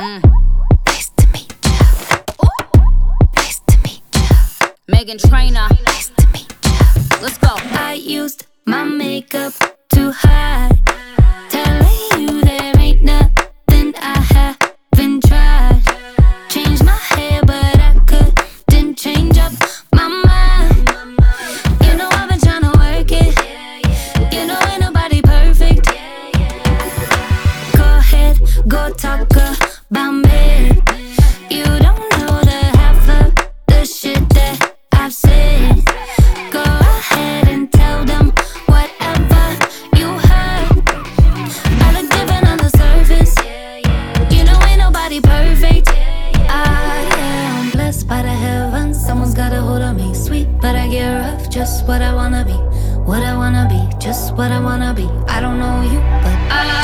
Nice to meet ya. Nice to meet ya. Megan Trainor. Nice to meet ya. Let's go. I used my makeup to hide, telling you there ain't nothing I haven't tried. Changed my hair, but I couldn't change up my mind. You know I've been trying to work it. You know ain't nobody perfect. Go ahead, go talk about me. You don't know the half of the shit that I've said. Go ahead and tell them whatever you heard. I look different on the surface. You know ain't nobody perfect. I'm blessed by the heavens. Someone's got a hold on me. Sweet, but I get rough. Just what I wanna be. What I wanna be. Just what I wanna be. I don't know you, but